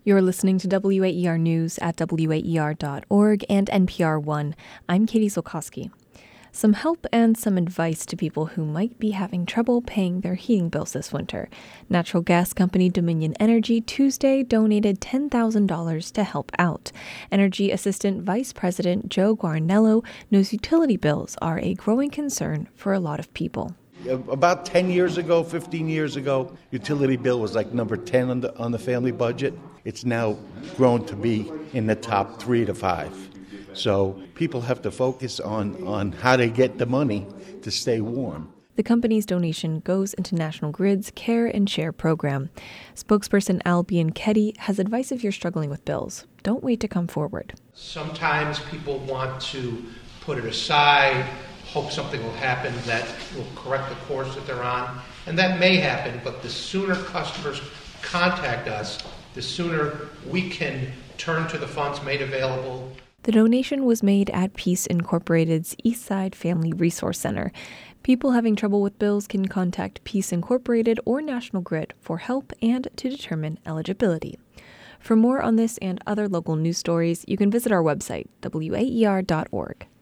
You're listening to WAER News at WAER.org and NPR One. I'm Katie Solkowski. Some help and some advice to people who might be having trouble paying their heating bills this winter. Natural gas company Dominion Energy Tuesday donated $10,000 to help out. Energy Assistant Vice President Joe Guarnello knows utility bills are a growing concern for a lot of people. About 10 years ago, 15 years ago, utility bill was like number 10 on the family budget. It's now grown to be in the top 3 to 5. So people have to focus on how to get the money to stay warm. The company's donation goes into National Grid's Care and Share program. Spokesperson Al Bianchetti has advice if you're struggling with bills. Don't wait to come forward. Sometimes people want to put it aside, hope something will happen that will correct the course that they're on. And that may happen, but the sooner customers contact us, the sooner we can turn to the funds made available. The donation was made at Peace Incorporated's Eastside Family Resource Center. People having trouble with bills can contact Peace Incorporated or National Grid for help and to determine eligibility. For more on this and other local news stories, you can visit our website, waer.org.